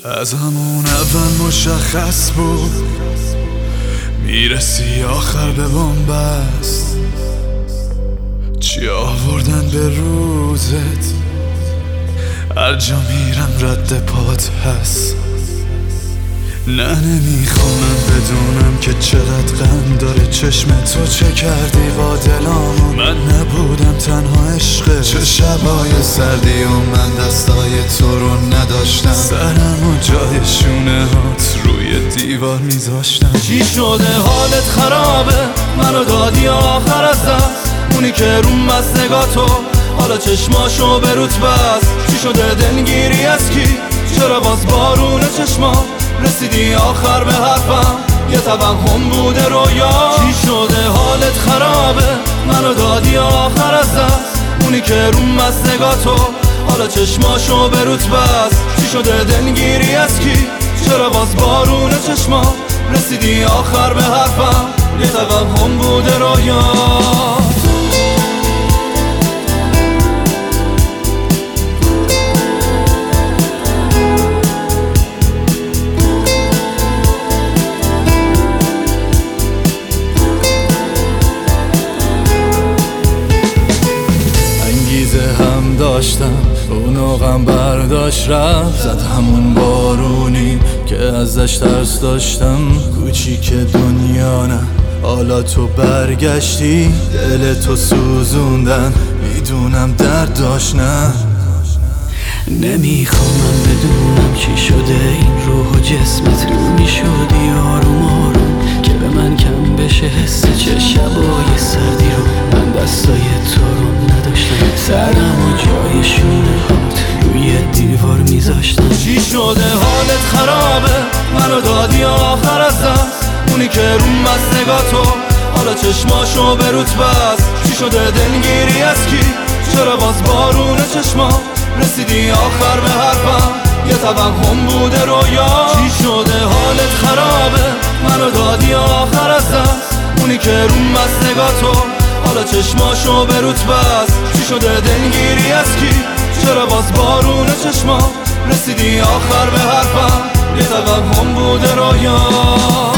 از همون اول مشخص بود میرسی آخر به بنبست. چی آوردن به روزت هر جا میرم رد پات هست. نه نمیخوام بدونم که چقدر غم داره چشم تو چه کردی با دلامو. من نبودم تنها عشقه چه شبای سردی و من دستای تو رو نداشتم. سرم و جای شونه هات روی دیوار میذاشتم. چی شده حالت خرابه منو دادی آخر از دست. اونی که روم از نگاه تو حالا چشماشو به روت بست. چی شده دلگیری از کی؟ چرا باز بارون چشما رسیدی آخر به حرفم؟ یه توهم بوده رویا. چی شده حالت خرابه منو دادی آخر از دست. اونی که روم از نگاه تو حالا چشماشو به روت بست. چی شده دلگیری از کی؟ چرا باز بارون چشما رسیدی آخر به حرفم؟ یه توهم بوده رویا. هم داشتم اونو غم برداشت رفت. زد همون بارونی که ازش ترس داشتم. کوچیک دنیا نه حالا تو برگشتی. دل تو سوزوندن میدونم درد داشت. نه نمیخوام من بدونم چی شده این روح و جسمت رو میشدی آروم آروم که به من کم بشه حس چه شبای سردی رو. من دستای تو رو نداشتم سرم و جای شونه هات روی دیوار میذاشتم. چی شده حالت خرابه منو دادی آخر از دست. اونی که روم از نگاه تو حالا چشماشو به روت بست. چی شده دلگیری از کی؟ چرا باز بارون چشما رسیدی آخر به حرفم؟ یه توهم بوده رویا. چی شده حالت خرابه منو دادی آخر از دست. اونی که روم از نگاه تو حالا چشماشو به روت بست. چی شده دلگیری از کی؟ چرا باز بارون چشما رسیدی آخر به حرفم؟ یه توهم بوده رویا.